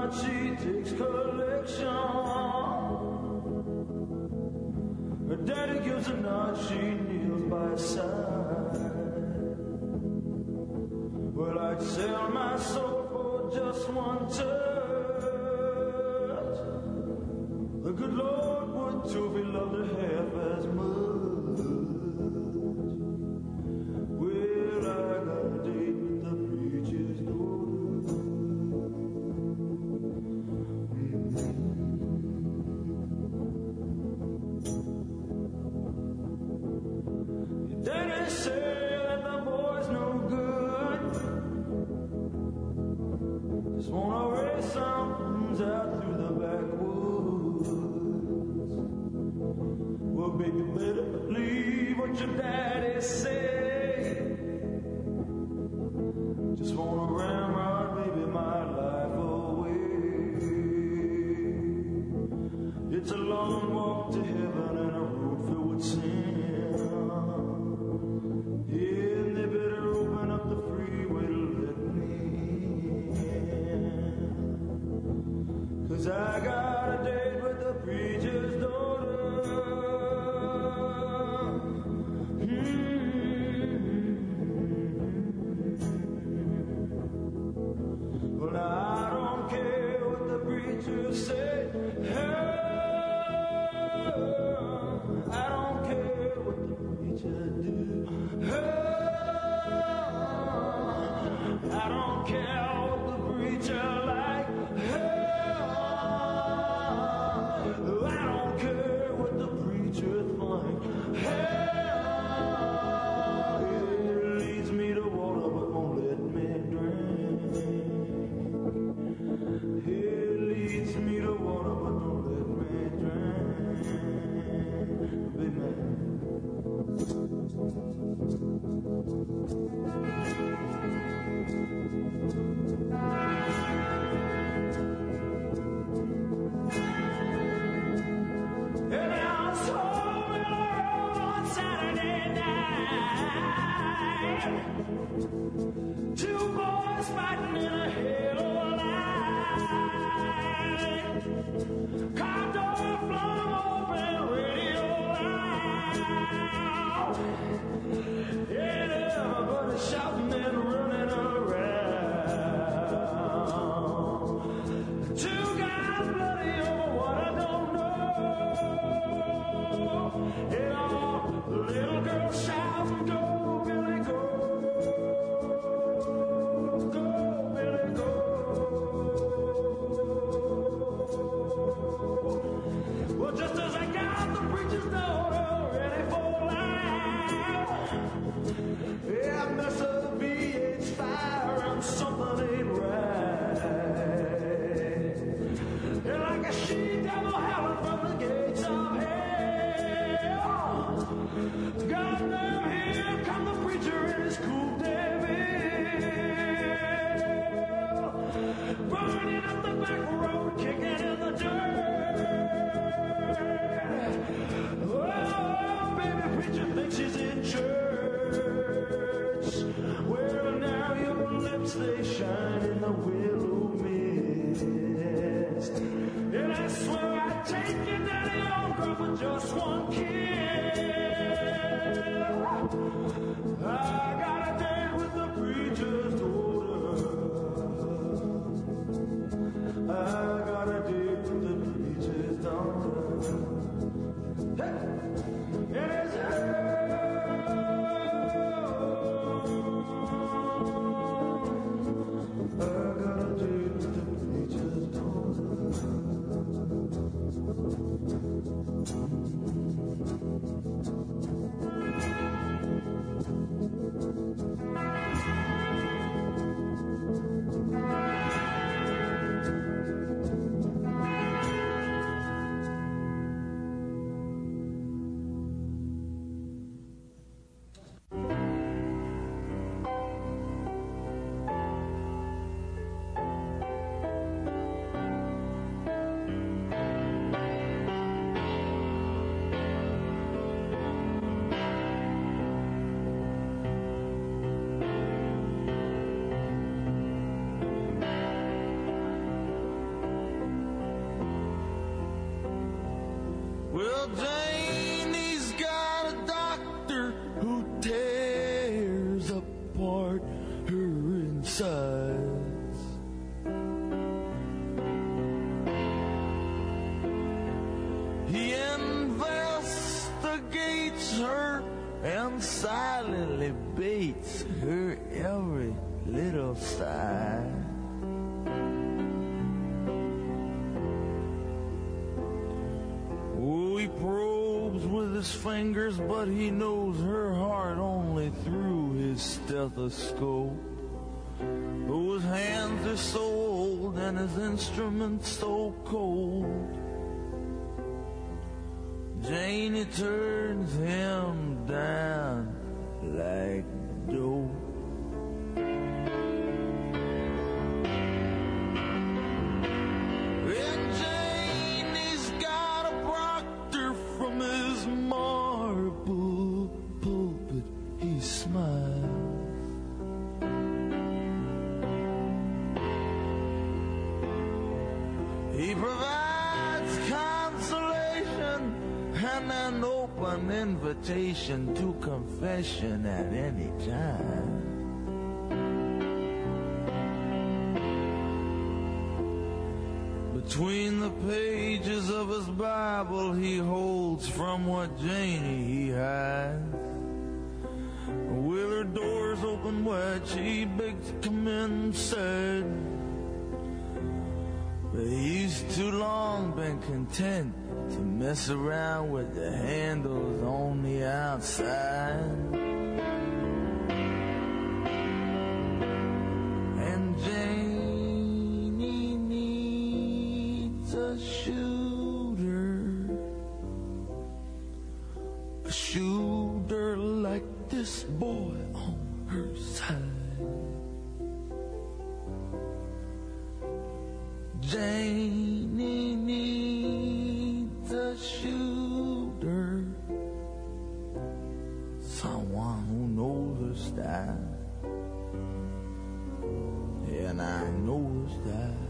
night she takes collection. Her daddy gives a nod, she kneels by his side. Well, I'd sell my soul for just one touch. The good Lord would too if he loved her half as much. Well, I got a date with the preacher's daughter. Your daddy said that the boy's no good. Just wanna raise some funds out through the backwoods. Well, baby, better believe what your daddy said. Just wanna ramrod, baby, my life away. It's a long walk to heaven and a road filled with sin. Yeah, and they better open up the freeway to let me in. 'Cause I got a date with the preacher's daughter. Well, I don't care what the preacher said. I don't care what the preacher do. I don't care what the preacher like. I don't care what the preacher think. It leads me to water but won't let me drink. It leads me to water but don't let me drink. Big man. And I was home in the road on Saturday night. Two boys fighting in a hell of a line. Car door flung open, radio loud. And everybody shouting and running around. Two guys bloody over what I don't know. And all the little girl shouting, go, Billy, go. Go, Billy, go. Well, just as I got the preacher's daughter ready for life, yeah, I mess up the VH fire and something ain't right. And like a she-devil howling from the gates of hell, goddamn, here come the preacher and his cool devil, burning up the back road, kicking in the dirt. Well, Janie's got a doctor who tears apart her insides. He investigates her and silently baits her every little sigh. Oh, he probes with his fingers, but he knows her heart only through his stethoscope. Oh, his hands are so old and his instruments so cold. Janie turns him down like dope. And Janie's got a proctor from his marble pulpit. He smiles. He provides consolation and an open invitation to confession at any time. Between the pages of his Bible he holds from what Janie he hides. With her doors open wide, she begs to come inside. But he's too long been content to mess around with the handles on the outside. And Janie needs a shooter like this boy on her side. Janie needs a shooter, someone who knows her style, and I know her style.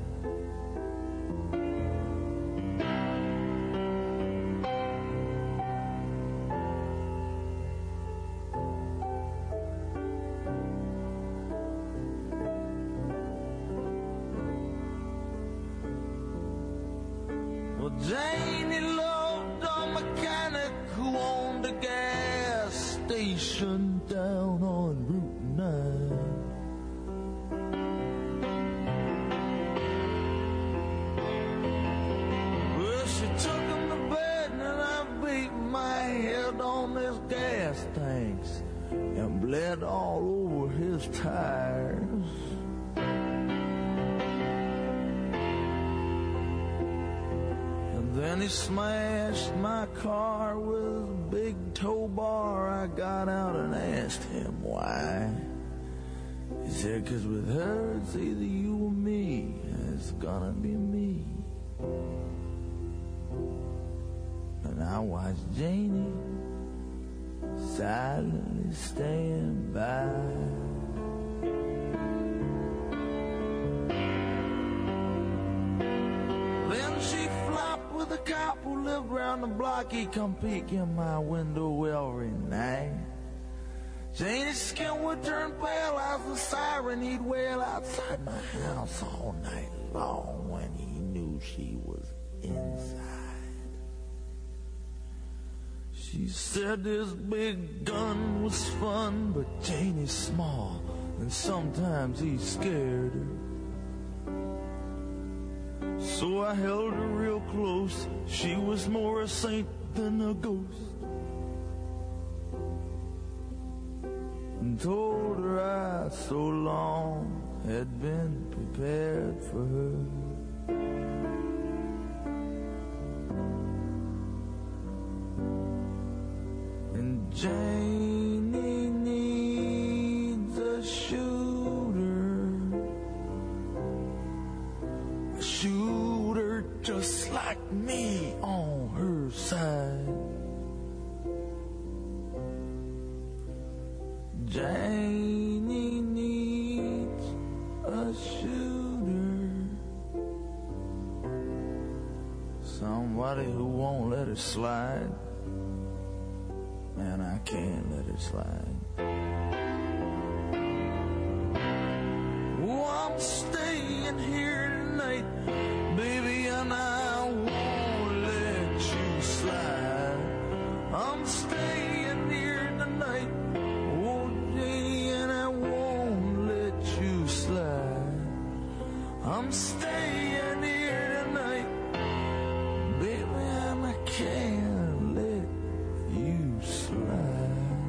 Janie loved a mechanic who owned a gas station down on Route 9. Well, she took him to bed and I beat my head on his gas tanks and bled all over his tires. Then he smashed my car with a big tow bar. I got out and asked him why. He said, 'cause with her it's either you or me. It's gonna be me. And I watched Janie silently stand by. The cop who lived round the block, he come peek in my window every night. Janie's skin would turn pale as the siren he'd wail outside my house all night long when he knew she was inside. She said this big gun was fun, but Janie's small and sometimes he scared her. So I held her real close. She was more a saint than a ghost. And told her I so long had been prepared for her. And Janie needs a shooter just like me on her side. Janie needs a shooter, somebody who won't let let it slide. Man, I can't let it slide. Oh, I'm staying here tonight, baby, and I won't let you slide. I'm staying here tonight, oh, Jay, and I won't let you slide. I'm staying here tonight, baby, and I can't let you slide.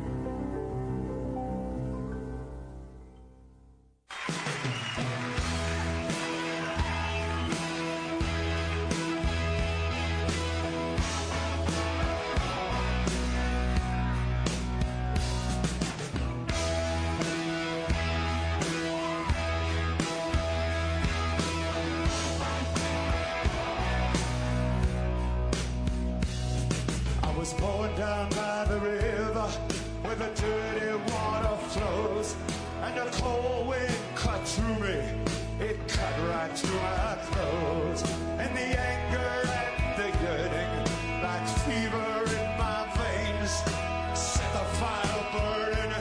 Born down by the river where the dirty water flows, and the cold wind cut through me, it cut right through my clothes, and the anger and the yearning like fever in my veins set the fire burning.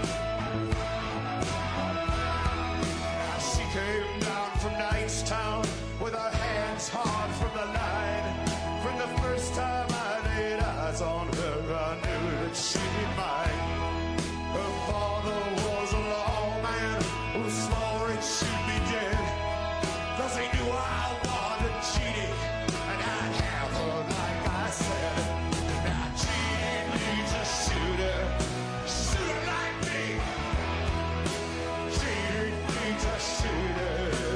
Now she came down from Knightstown with her hands hard from the line. From the first time I laid eyes on her, I knew that she'd be mine. Her father was a lawman who swore it should be dead, 'cause he knew I wanted cheating, and I'd have her like I said. Now cheating needs a shooter, shooter like me. Cheating needs a shooter.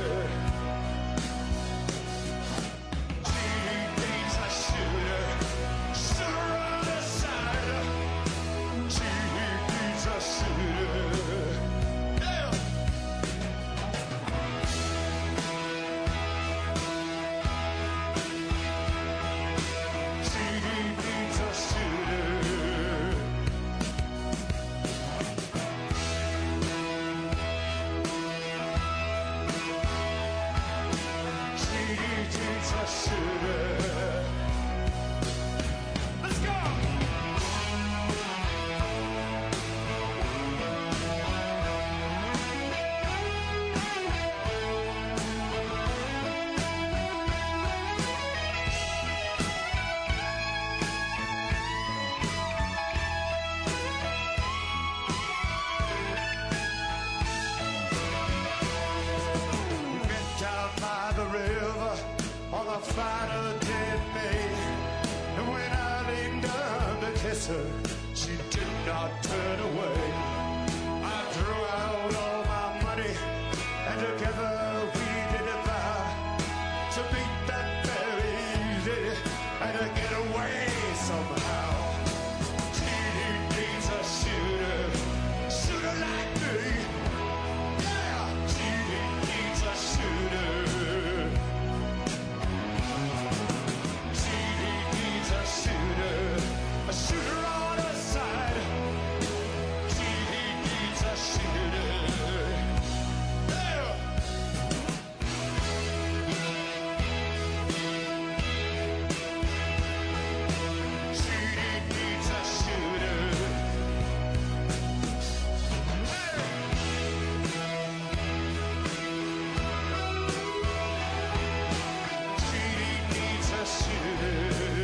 She did not turn away. I threw out all my money, and together we did a vow to beat that very easy and to get away somehow. She needs a shooter, shooter like me. Yeah, she needs a shooter. She needs a shooter. A shooter on her side. She needs a shooter. Yeah. She needs a shooter. Hey. She needs a shooter.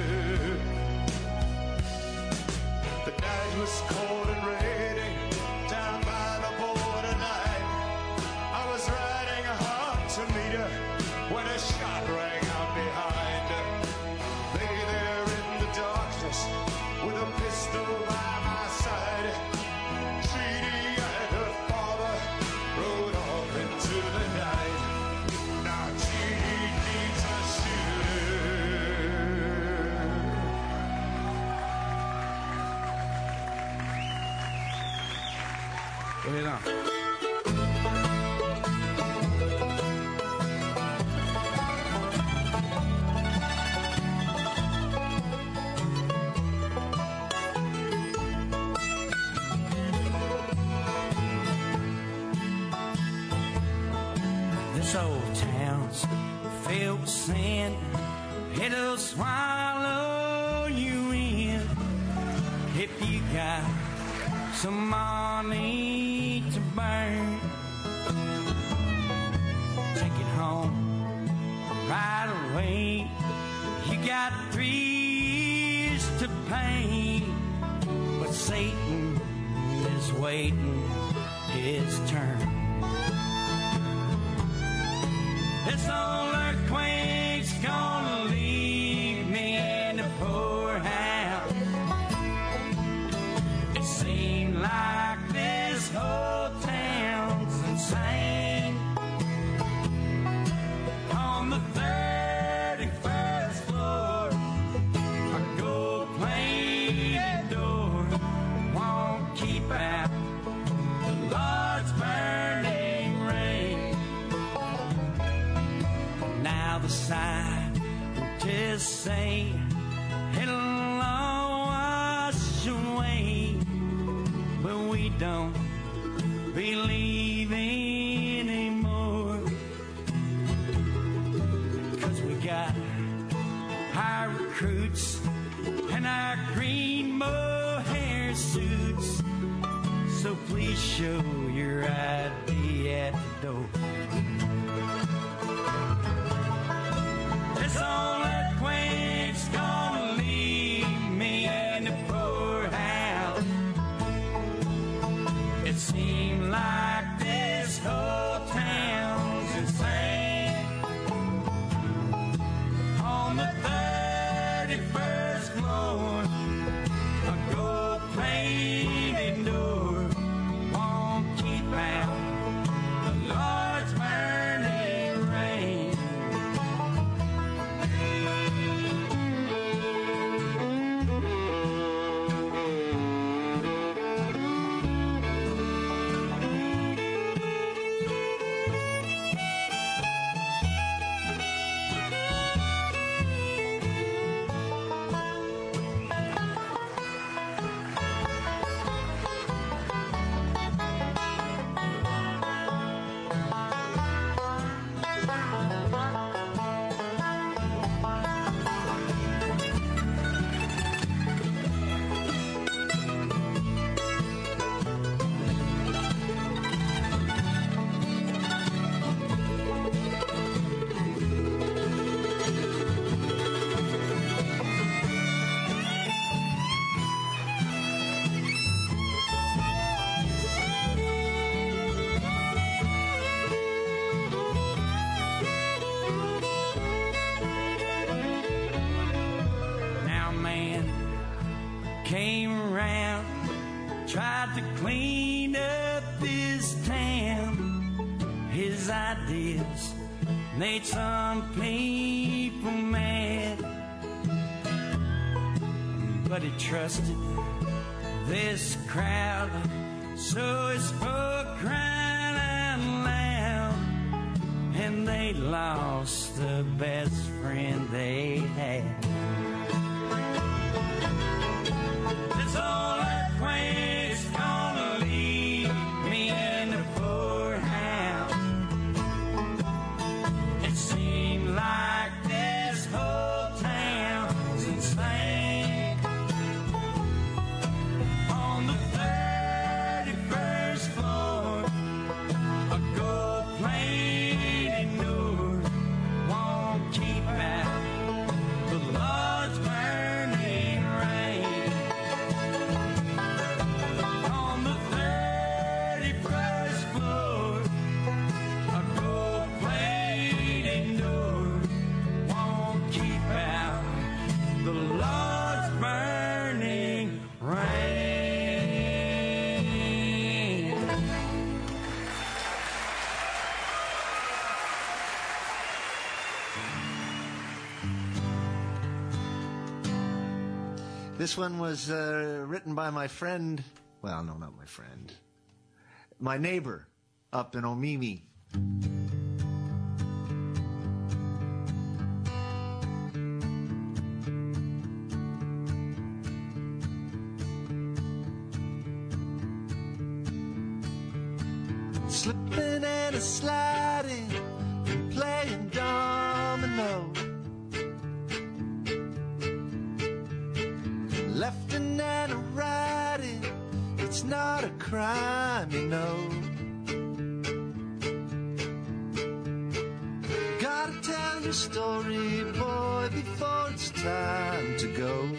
The night was cold and raining down by the borderline. I was riding hard to meet her when a shot rang out behind. Lay there in the darkness with a pistol by my side. Treaty and her father rode off into the night. Now Treaty needs a shooter. Buena. This old town's filled with sin. It'll swallow some money to burn. Take it home right away. You got 3 years to pay, but Satan is waiting his turn. This old earthquake's gonna leave me in a poorhouse. It seemed like this whole town's insane. On the 31st floor, a gold-plated door won't keep out the Lord's burning rain. Now the scientists say it'll all wash away, but we don't believe anymore, 'cause we got our recruits and our green mohair suits. So please show your ID at the door. This old earthquake's gonna leave me in the poorhouse. It seemed like this whole town's insane. On the 31st floor, a gold-plated door won't keep out the Lord's burning rain. Now man came around, tried to clean up this town. His ideas made some people mad, but he trusted this crowd, so he spoke crying out loud, and they lost the best friend they had. This old earthquake's gonna leave me in the poorhouse. It seemed like this whole town's insane. On the 31st floor, a gold-plated door won't keep out the Lord's burning rain. On the 31st floor, a gold-plated door won't keep out the Lord's burning rain. This one was written by my friend, well, no, not my friend, my neighbor up in Omimi. Slipping and a sliding and playing domino. Lefting and a riding, it's it's not a crime, you know. Gotta tell your story, boy, before it's time to go.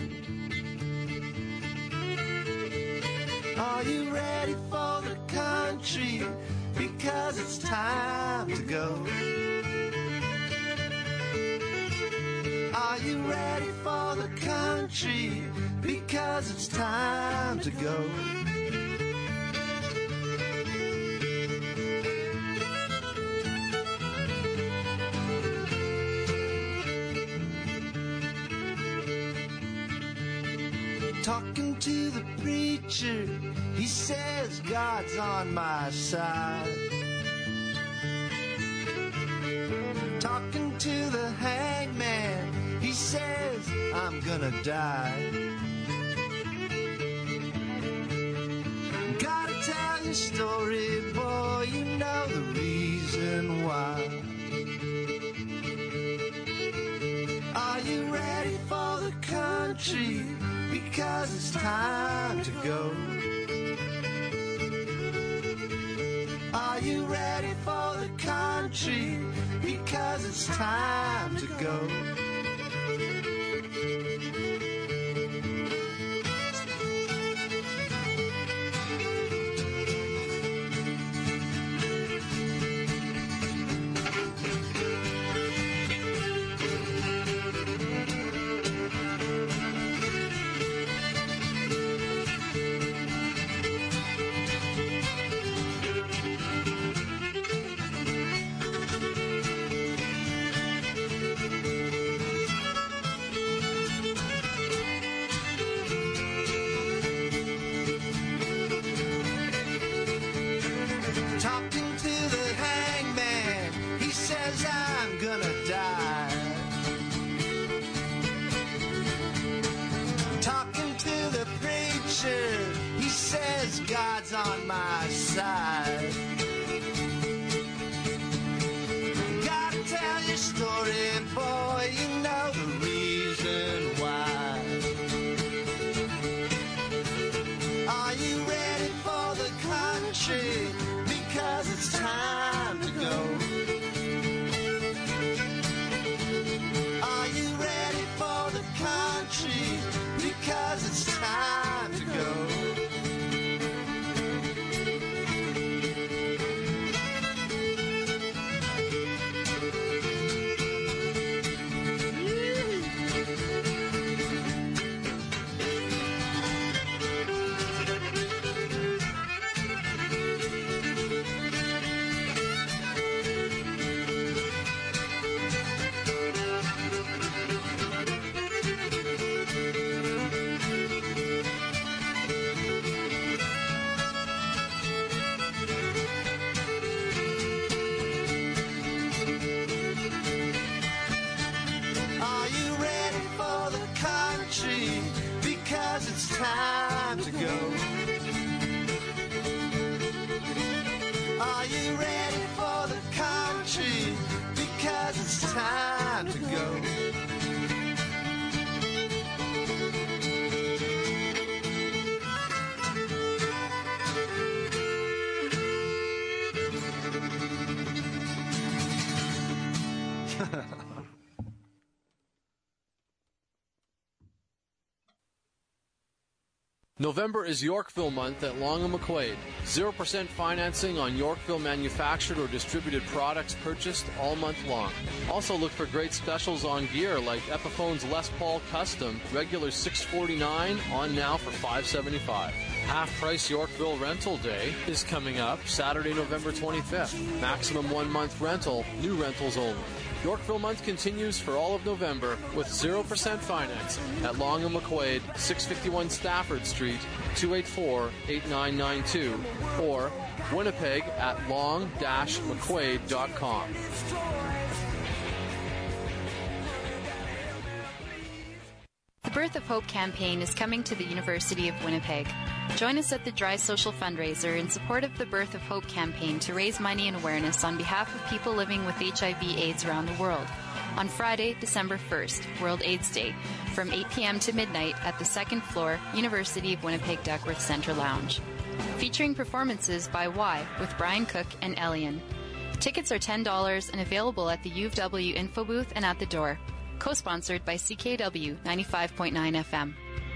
Are you ready for the country? Because it's time to go. Are you ready for the country? Because it's time to go. Talking to the preacher, he says God's on my side. Talking to the hangman, he says I'm gonna die. Gotta tell your story, boy, you know the reason why. Are you ready for the country? Because it's time to go. Are you ready for the country? Because it's time to go. Talking to the hangman, he says I'm gonna die. Talking to the preacher, he says God's on my side. Gotta tell your story, boy, you know the reason why. Are you ready for the country? Because it's time to go. Are you ready for the country? Because it's time to go. Are you ready for the country? Because it's time to go. Are you ready for the country? Because it's time to go. November is Yorkville month at Long & McQuaid. 0% financing on Yorkville manufactured or distributed products purchased all month long. Also look for great specials on gear like Epiphone's Les Paul Custom, regular $649, on now for $575. Half-price Yorkville Rental Day is coming up Saturday, November 25th. Maximum 1 month rental, new rentals only. Yorkville month continues for all of November with 0% financing at Long & McQuaid, 651 Stafford Street, 284-8992, or Winnipeg at long-mcquaid.com. The Birth of Hope campaign is coming to the University of Winnipeg. Join us at the Dry Social Fundraiser in support of the Birth of Hope campaign to raise money and awareness on behalf of people living with HIV/AIDS around the world. On Friday, December 1st, World AIDS Day, from 8 p.m. to midnight at the second floor, University of Winnipeg Duckworth Centre Lounge. Featuring performances by Y with Brian Cook and Elian. Tickets are $10 and available at the U of W info booth and at the door. Co-sponsored by CKW 95.9 FM.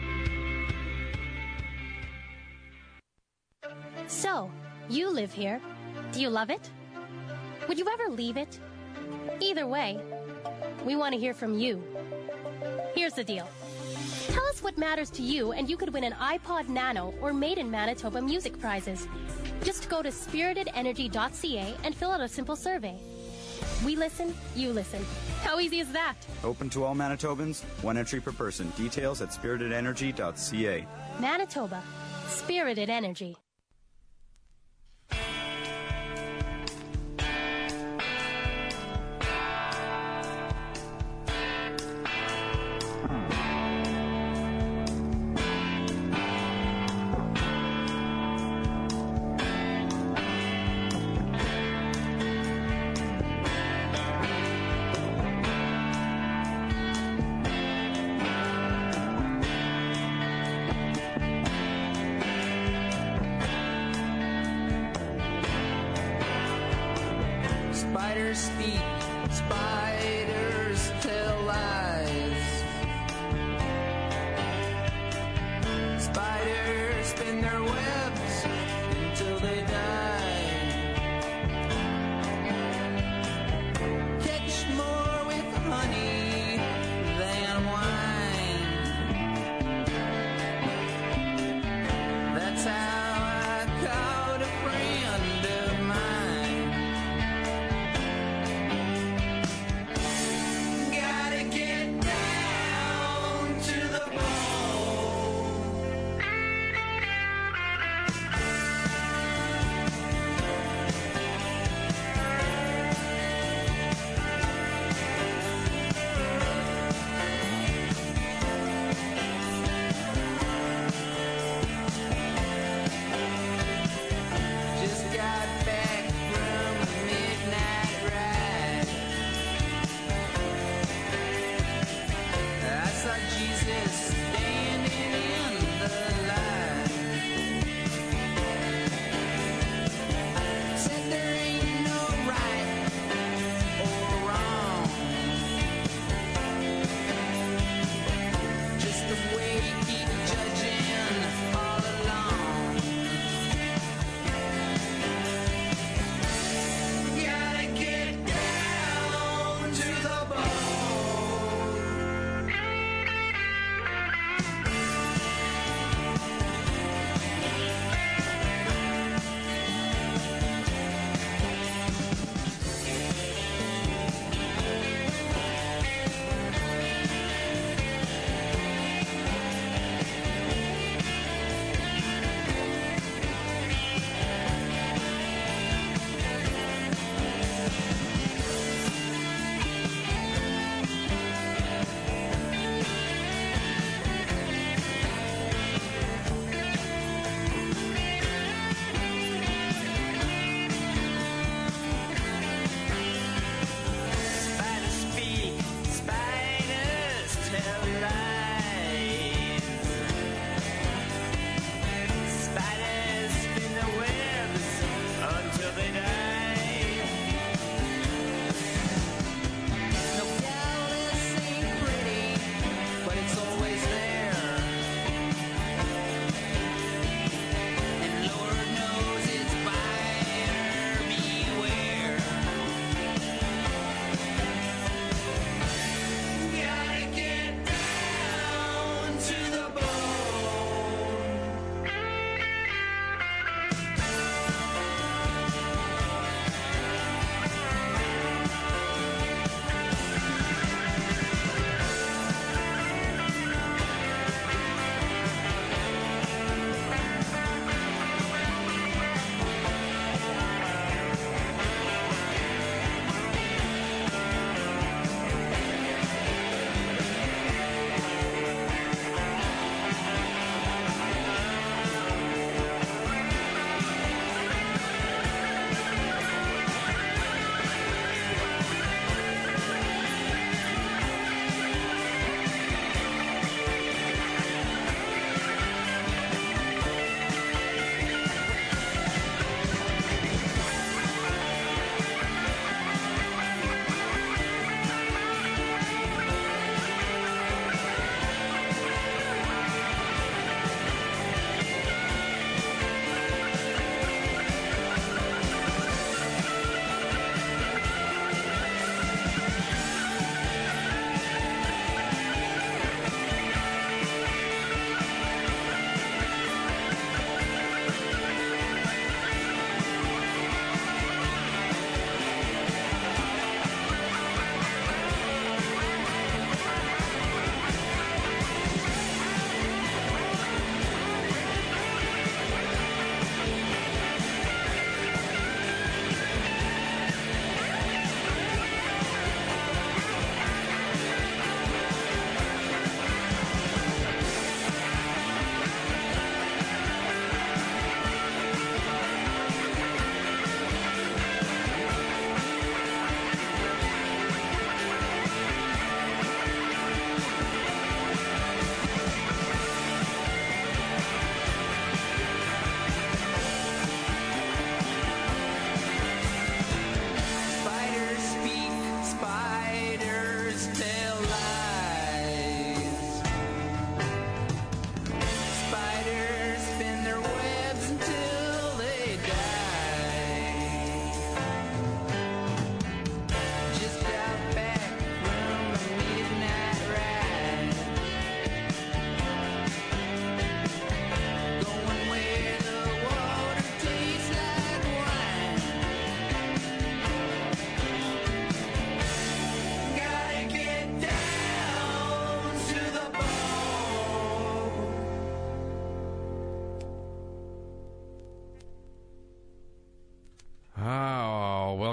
So, you live here. Do you love it? Would you ever leave it? Either way, we want to hear from you. Here's the deal. Tell us what matters to you and you could win an iPod Nano or Made in Manitoba music prizes. Just go to spiritedenergy.ca and fill out a simple survey. We listen, you listen. How easy is that? Open to all Manitobans, 1 entry per person. Details at spiritedenergy.ca. Manitoba. Spirited Energy. Spiders speak, spiders tell lies. Spiders spin their webs until they die. Catch more with honey than wine. That's how I caught a friend of mine. Gotta get down to the bone.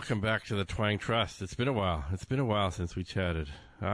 welcome back to the Twang Trust. It's been a while. It's been a while since we chatted.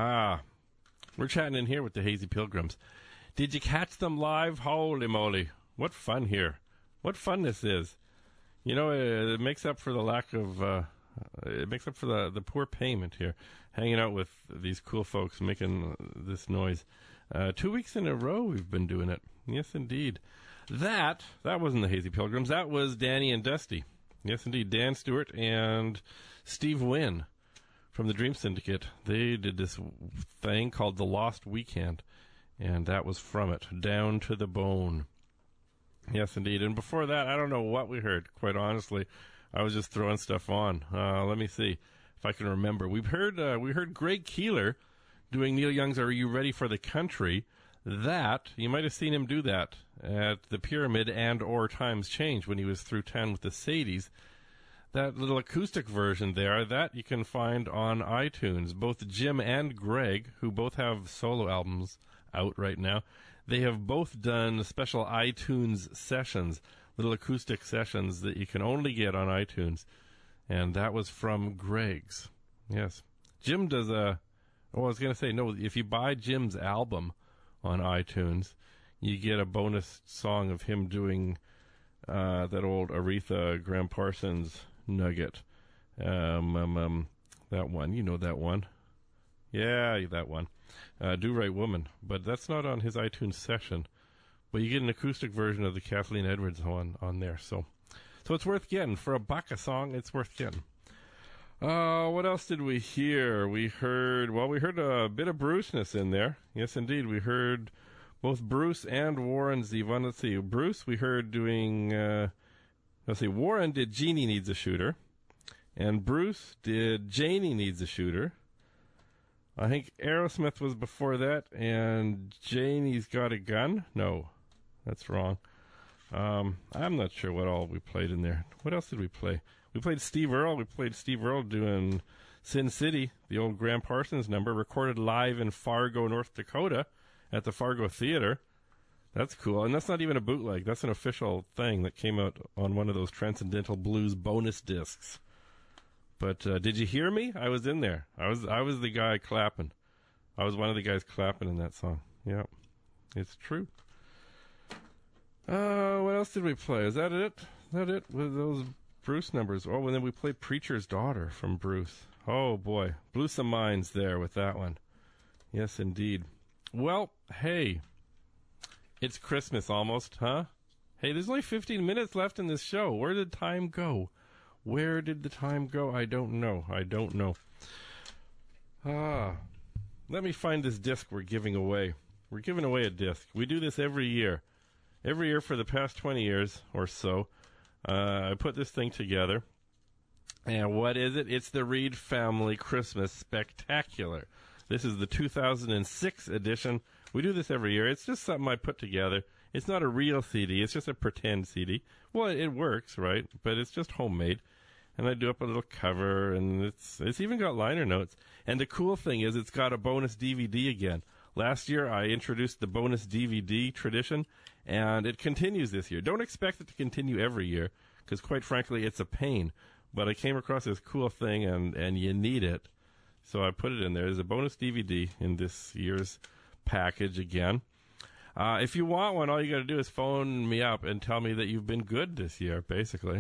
We're chatting in here with the Hazy Pilgrims. Did you catch them live? Holy moly. What fun here. What fun this is. You know, it makes up for the lack of, it makes up for the poor payment here. Hanging out with these cool folks making this noise. 2 weeks in a row we've been doing it. Yes, indeed. That wasn't the Hazy Pilgrims. That was Danny and Dusty. Yes, indeed. Dan Stewart and Steve Wynn from the Dream Syndicate. They did this thing called The Lost Weekend, and that was from it, Down to the Bone. Yes, indeed. And before that, I don't know what we heard, quite honestly. I was just throwing stuff on. Let me see if I can remember. We heard Greg Keeler doing Neil Young's Are You Ready for the Country? That, you might have seen him do that at the Pyramid and or Times Change when he was through town with the Sadies. That little acoustic version there, that you can find on iTunes. Both Jim and Greg, who both have solo albums out right now, they have both done special iTunes sessions, little acoustic sessions that you can only get on iTunes. And that was from Greg's. Yes. Jim does I was going to say, no, if you buy Jim's album on iTunes, you get a bonus song of him doing that old Aretha Graham Parsons nugget. That one. You know that one. Yeah, that one. Do Right Woman. But that's not on his iTunes session. But you get an acoustic version of the Kathleen Edwards one on there. So it's worth getting. For $1 a song, it's worth getting. What else did we hear? We heard a bit of Bruceness in there. Yes, indeed. We heard both Bruce and Warren Zevon. Let's see. Bruce, we heard doing, Warren did Jeannie Needs a Shooter. And Bruce did Janie Needs a Shooter. I think Aerosmith was before that. And Janie's Got a Gun? No, that's wrong. I'm not sure what all we played in there. What else did we play? We played Steve Earle. We played Steve Earle doing Sin City, the old Graham Parsons number, recorded live in Fargo, North Dakota at the Fargo Theater. That's cool. And that's not even a bootleg. That's an official thing that came out on one of those Transcendental Blues bonus discs. But did you hear me? I was in there. I was the guy clapping. I was one of the guys clapping in that song. Yeah, it's true. What else did we play? Is that it? With those Bruce numbers? Oh, and then we played Preacher's Daughter from Bruce. Oh, boy. Blew some minds there with that one. Yes, indeed. Well, hey. It's Christmas almost, huh? Hey, there's only 15 minutes left in this show. Where did time go? Where did the time go? I don't know. Let me find this disc we're giving away. We're giving away a disc. We do this every year. Every year for the past 20 years or so. I put this thing together. And what is it? It's the Reed Family Christmas Spectacular. This is the 2006 edition. We do this every year. It's just something I put together. It's not a real CD. It's just a pretend CD. Well, it works, right? But it's just homemade. And I do up a little cover, and it's even got liner notes. And the cool thing is it's got a bonus DVD again. Last year, I introduced the bonus DVD tradition, and it continues this year. Don't expect it to continue every year, because quite frankly, it's a pain. But I came across this cool thing, and you need it. So I put it in there. There's a bonus DVD in this year's package again. If you want one, all you got to do is phone me up and tell me that you've been good this year, basically.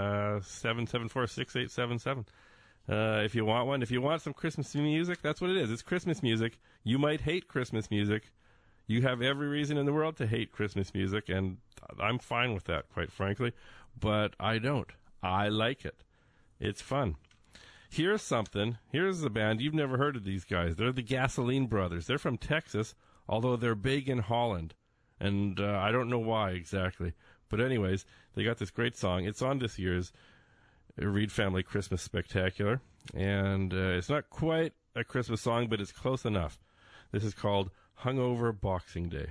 774-6877. If you want one. If you want some Christmas music, that's what it is. It's Christmas music. You might hate Christmas music. You have every reason in the world to hate Christmas music, and I'm fine with that, quite frankly. But I don't. I like it. It's fun. Here's something. Here's a band. You've never heard of these guys. They're the Gasoline Brothers. They're from Texas, although they're big in Holland. And I don't know why exactly. But anyways, they got this great song. It's on this year's Reed Family Christmas Spectacular. And it's not quite a Christmas song, but it's close enough. This is called Hungover Boxing Day.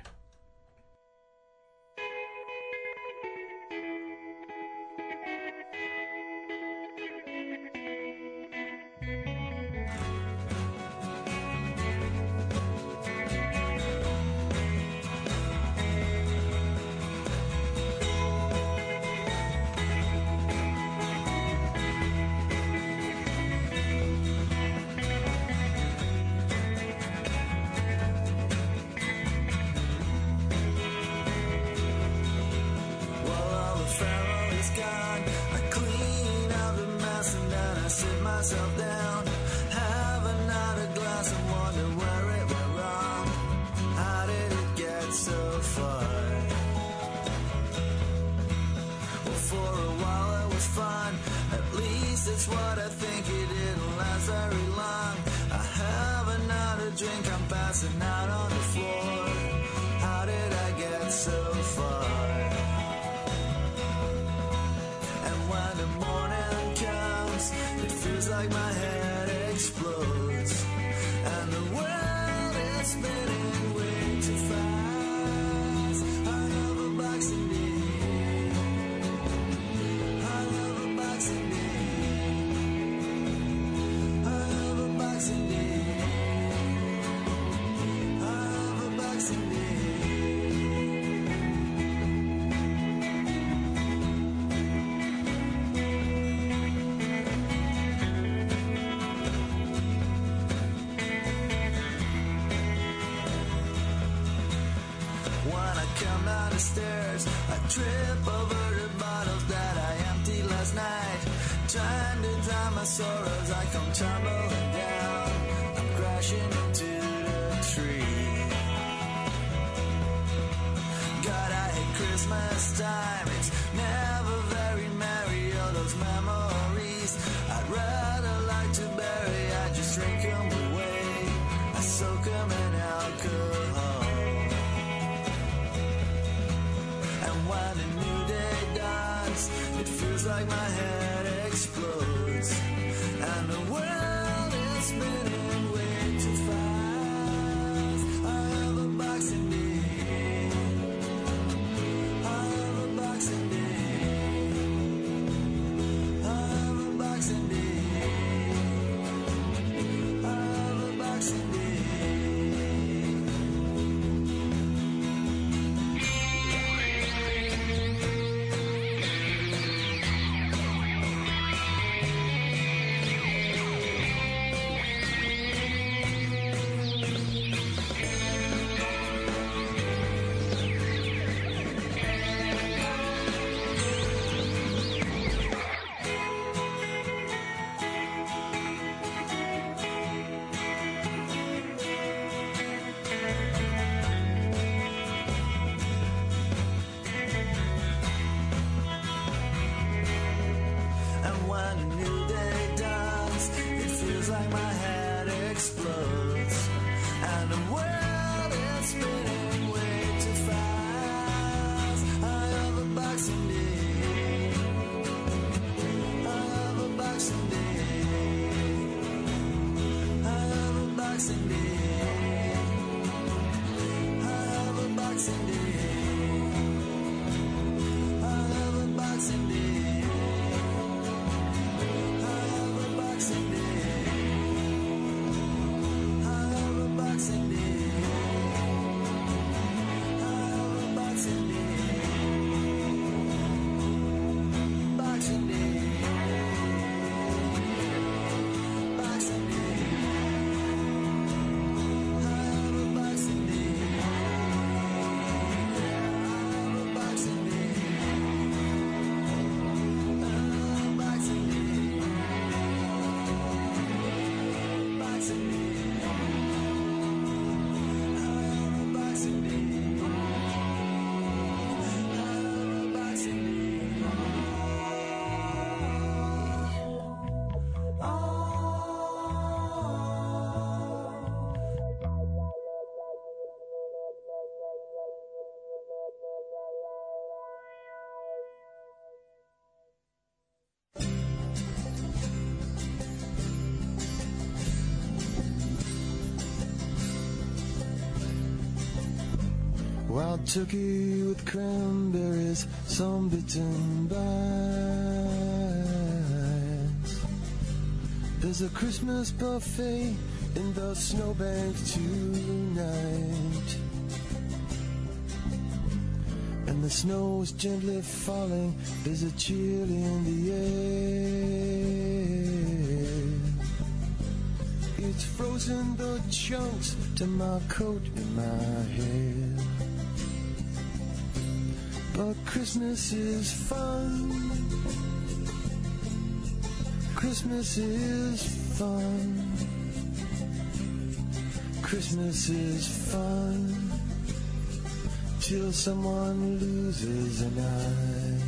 is gone. I clean out the mess and then I sit myself down. Have another glass and wonder where it went wrong. How did it get so far? Well, for a while it was fun. At least it's what I think. It didn't last very long. I have another drink, I'm passing out on the floor. How did I get so far? And when the morning comes, it feels like my head explodes. And the world is spinning way too fast. I love a boxing day. I love a boxing day. I love a boxing day. I love a boxing day. When I come down the stairs, I trip over the bottles that I emptied last night. Trying to drown my sorrows, I come tumbling down. I'm crashing into the tree. God, I hate Christmas time. It's never very merry, all those memories I'd rather like to bury. I just drink them away. I soak them in alcohol. And when a new day dawns, it feels like my head explodes. And the world is spinning way too fast. I have a boxing day. I have a boxing day. I have a boxing day. I have a boxing day. And when a new day dawns, it feels like my head explodes. And the world is spinning way too fast. I have a boxing day. I have a boxing day. I have a boxing day. I have a boxing day. I have a boxing day. Wild turkey with cranberries, some bitten bites. There's a Christmas buffet in the snowbank tonight. And the snow's gently falling, there's a chill in the air. It's frozen the chunks to my coat and my hair. But Christmas is fun. Christmas is fun. Christmas is fun till someone loses an eye.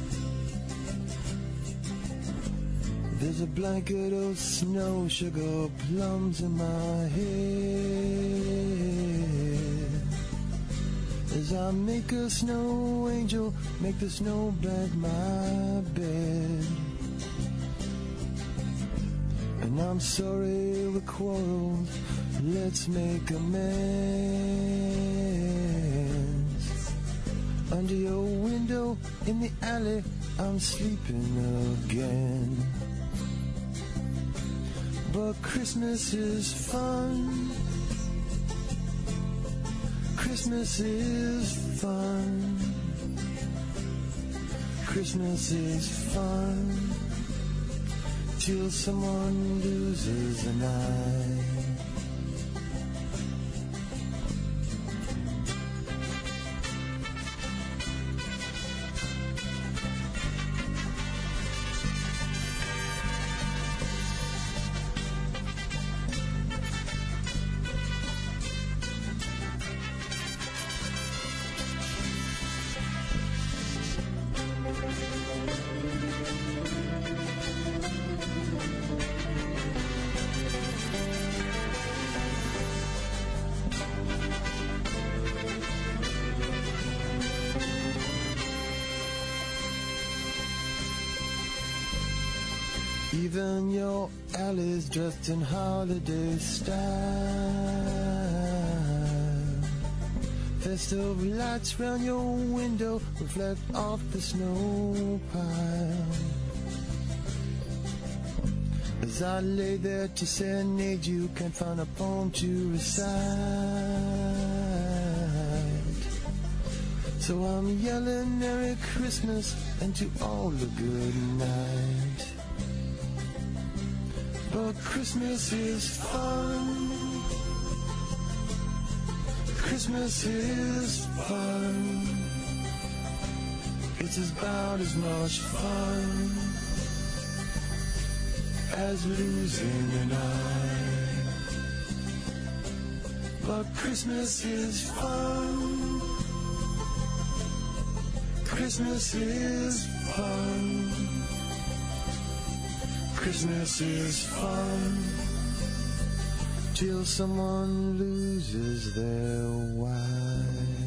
There's a blanket of snow, sugar plums in my head as I make a snow angel, make the snow blanket my bed. And I'm sorry we quarreled, let's make amends. Under your window in the alley, I'm sleeping again. But Christmas is fun. Christmas is fun. Christmas is fun till someone loses an eye. Even your alley's dressed in holiday style. Festive lights round your window reflect off the snow pile. As I lay there to serenade you, can't find a poem to recite. So I'm yelling Merry Christmas and to all a good night. But Christmas is fun. Christmas is fun. It's about as much fun as losing an eye. But Christmas is fun. Christmas is fun. Christmas is fun till someone loses their wife.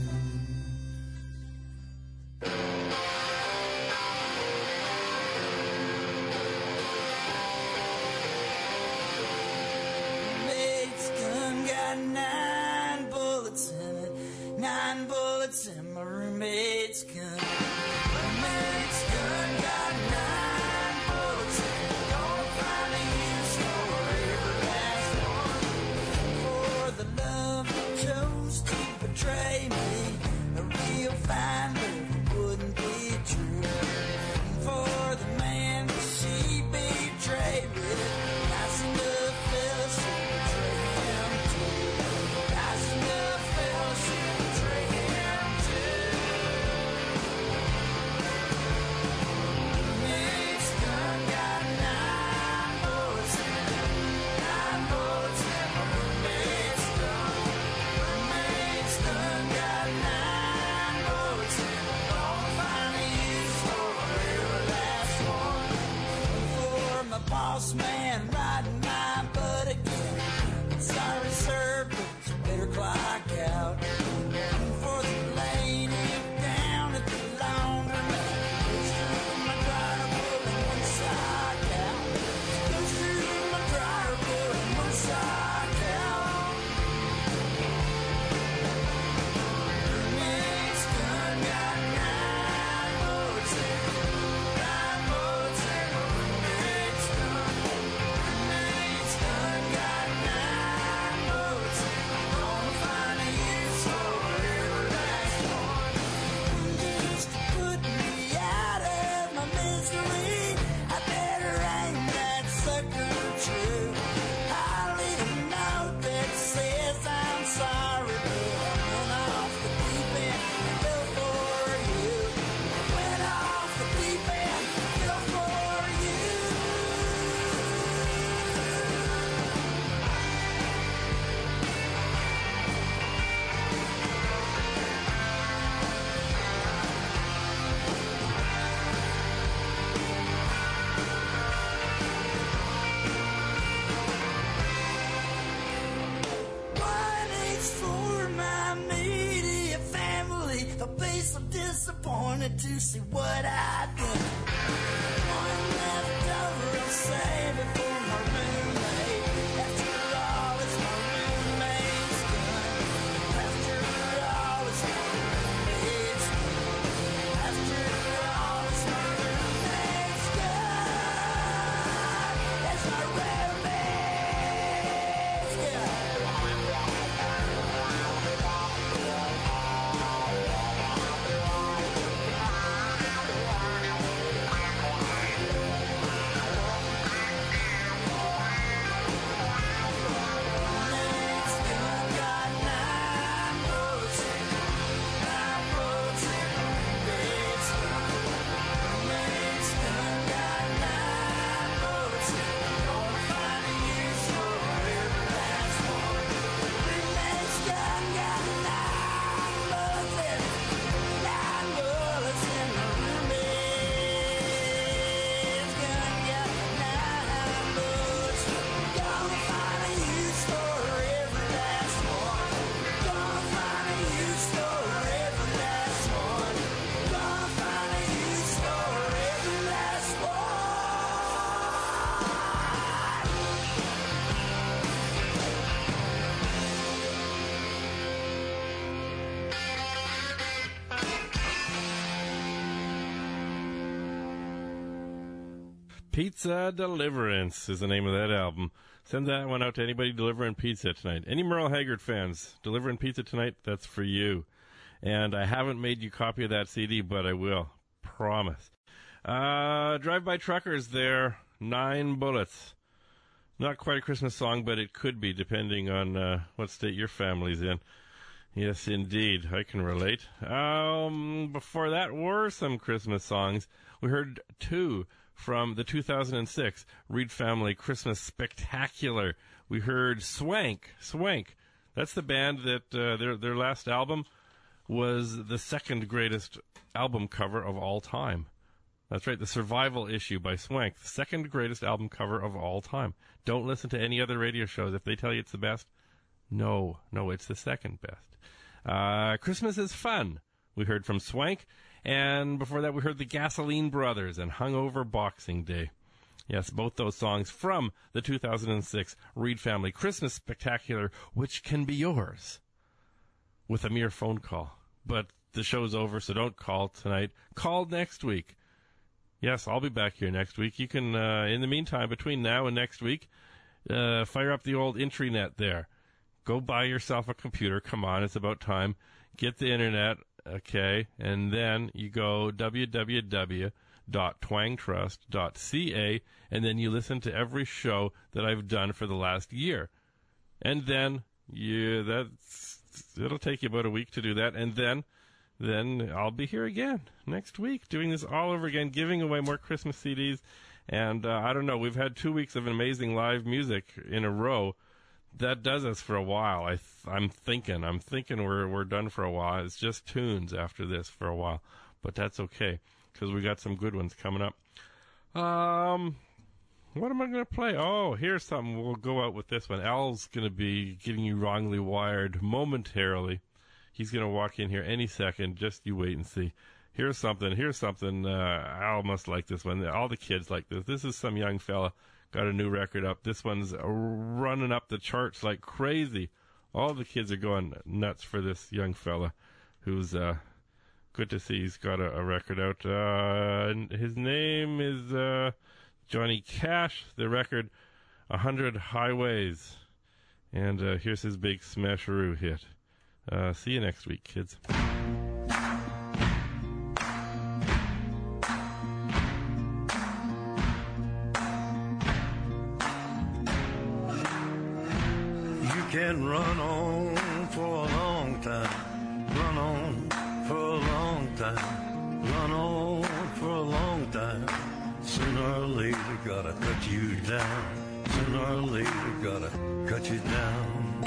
Mate's gun got 9 bullets in it, 9 bullets in my roommate's gun. Roommate's gun got 9 bullets in it. Betray me, a real fine love wouldn't be true. For the man that she betrayed with, nice enough fella should betray him too. Nice enough fella should betray him too. Roommate's gun got 9 bullets in it, 9 bullets in my roommate's gun. Roommate's gun got 9 bullets in it. Gonna find a use for every last one. For my boss man riding my butt again. Sorry, sir, but you better clock out. For the lady down at the laundromat, goes through my dryer, pulling one sock out. Goes through my dryer, pulling one sock out. Roommate's gun got 9 bullets in it, 9 bullets in my roommate's gun. so disappointed to see what I done. One left over, I'll save it for my roommate. After all, it's my roommate's gun. After all, it's my roommate's gun. After all, it's my roommate's gun. It's my roommate's gun. Pizza Deliverance is the name of that album. Send that one out to anybody delivering pizza tonight. Any Merle Haggard fans delivering pizza tonight, that's for you. And I haven't made you a copy of that CD, but I will. Promise. Drive-By Truckers there, 9 Bullets. Not quite a Christmas song, but it could be, depending on what state your family's in. Yes, indeed. I can relate. Before that were some Christmas songs. We heard 2 from the 2006 Reed Family Christmas Spectacular. We heard Swank. Swank. That's the band that their last album was the second greatest album cover of all time. That's right, the Survival Issue by Swank, the second greatest album cover of all time. Don't listen to any other radio shows. If they tell you it's the best, no, it's the second best. Christmas is Fun. We heard from Swank. And before that, we heard the Gasoline Brothers and Hungover Boxing Day. Yes, both those songs from the 2006 Reed Family Christmas Spectacular, which can be yours with a mere phone call. But the show's over, so don't call tonight. Call next week. Yes, I'll be back here next week. You can, in the meantime, between now and next week, fire up the old intranet there. Go buy yourself a computer. Come on, it's about time. Get the internet. Okay, and then you go www.twangtrust.ca, and then you listen to every show that I've done for the last year. And then it'll take you about a week to do that, and then I'll be here again next week doing this all over again, giving away more Christmas CDs. And I don't know, we've had 2 weeks of amazing live music in a row. That does us for a while. I'm thinking we're done for a while. It's just tunes after this for a while, but that's okay because we got some good ones coming up. What am I going to play? Oh, here's something. We'll go out with this one. Al's going to be getting you wrongly wired momentarily. He's going to walk in here any second. Just you wait and see. Here's something. Al must like this one. All the kids like this. This is some young fella. Got a new record up. This one's running up the charts like crazy. All the kids are going nuts for this young fella who's good to see he's got a record out. His name is Johnny Cash. The record, 100 Highways. And here's his big smasheroo hit. See you next week, kids. Can run on for a long time, run on for a long time, run on for a long time. Sooner or later gotta cut you down, sooner or later gotta cut you down.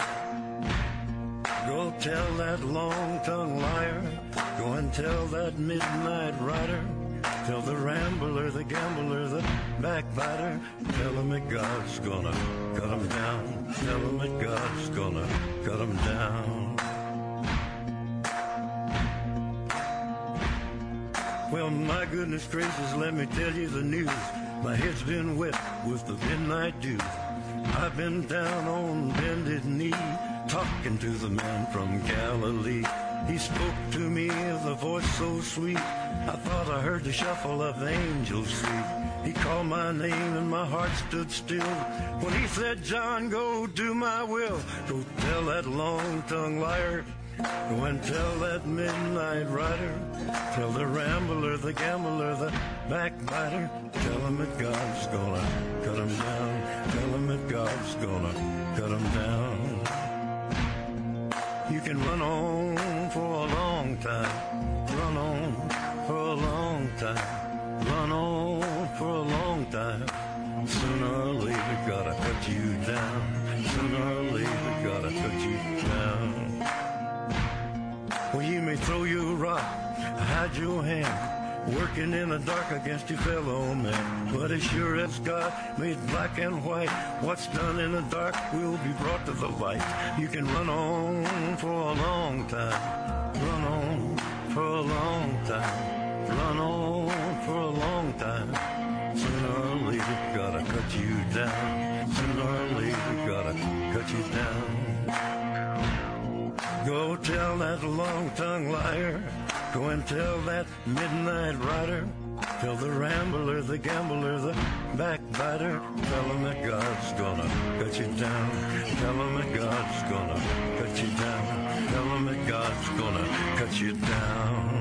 Go tell that long-tongued liar, go and tell that midnight rider, tell the rambler, the gambler, the backbiter, tell him that God's gonna cut him down. Tell him that God's gonna cut him down. Well, my goodness gracious, let me tell you the news. My head's been wet with the midnight dew. I've been down on bended knee, talking to the man from Galilee. He spoke to me with a voice so sweet, I thought I heard the shuffle of angels' feet. He called my name and my heart stood still when he said, John, go do my will. Go tell that long-tongued liar, go and tell that midnight rider, tell the rambler, the gambler, the backbiter, tell him that God's gonna cut him down, tell him that God's gonna cut him down. You can run on for a long time, run on for a long time, run on for a long time. Sooner or later, gotta cut you down. Sooner or later, gotta cut you down. Well, you may throw your rock, hide your hand, working in the dark against your fellow man. But as sure as God made black and white, what's done in the dark will be brought to the light. You can run on for a long time, run on for a long time, run on for a long time. Sooner or later, gotta cut you down. Sooner or later, gotta cut you down. Go tell that long-tongued liar, go and tell that midnight rider, tell the rambler, the gambler, the backbiter, tell him that God's gonna cut you down. Tell him that God's gonna cut you down. Tell him that God's gonna cut you down.